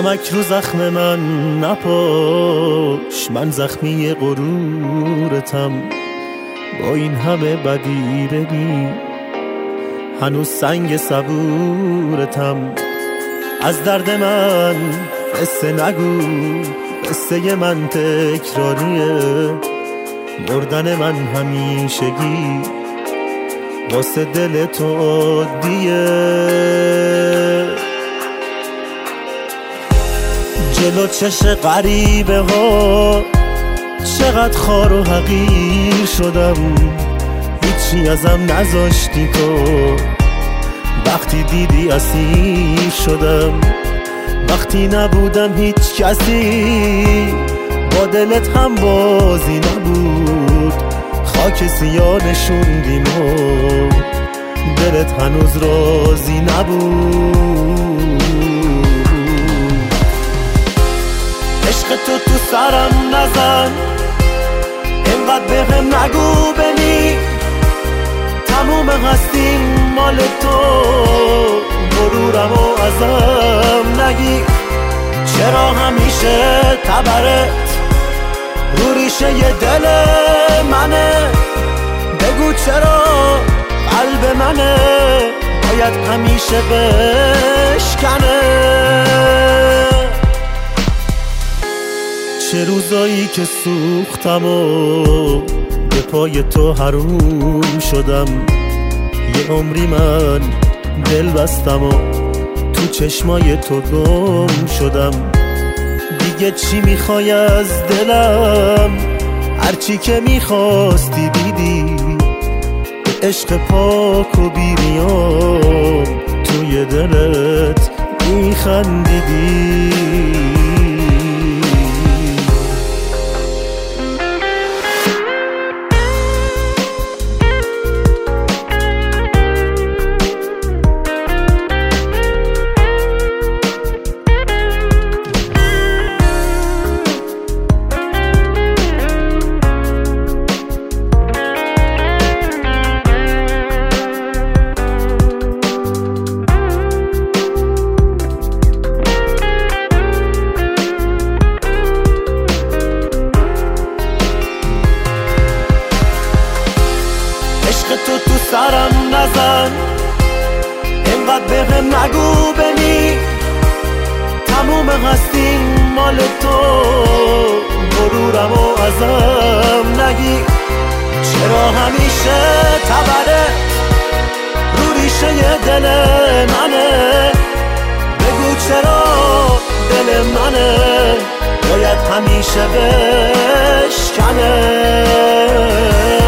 نمک رو زخم من نپاش، من زخمی غرورتم. با این همه بدی ببین هنوز سنگ صبورتم. از درد من قصه نگو، قصه من تکراریه. مردن من همیشگی واسه دل تو عادیه. جلو چش غریبه ها چقدر خار و حقیر شدم. هیچی ازم نذاشتی تو، وقتی دیدی اسیر شدم. وقتی نبودم هیچ کسی، با دلت هم بازی نبود. خاک سیاه نشوندیم و دلت هنوز راضی نبود. عشق تو سرم نزن، اینقدر بهم نگو بنی. تموم هستیم مال تو، غرورم و ازم نگی. چرا همیشه تبرت رو ریشه ی دل منه؟ بگو چرا قلب منه باید همیشه بشکنه؟ چه روزایی که سوختم و به پای تو حروم شدم. یه عمری من دل بستم و تو چشمای تو گم شدم. دیگه چی میخوای از دلم؟ هرچی که میخواستی دیدی. به عشق پاک و بیریام توی دلت میخندیدی. تو سرم نزن، اینقدر بهم نگو بنی. تموم هستیم مال تو، غرورم و ازم نگی. چرا همیشه تبرت رو ریشه ی دل منه؟ بگو چرا دل منه باید همیشه بشکنه؟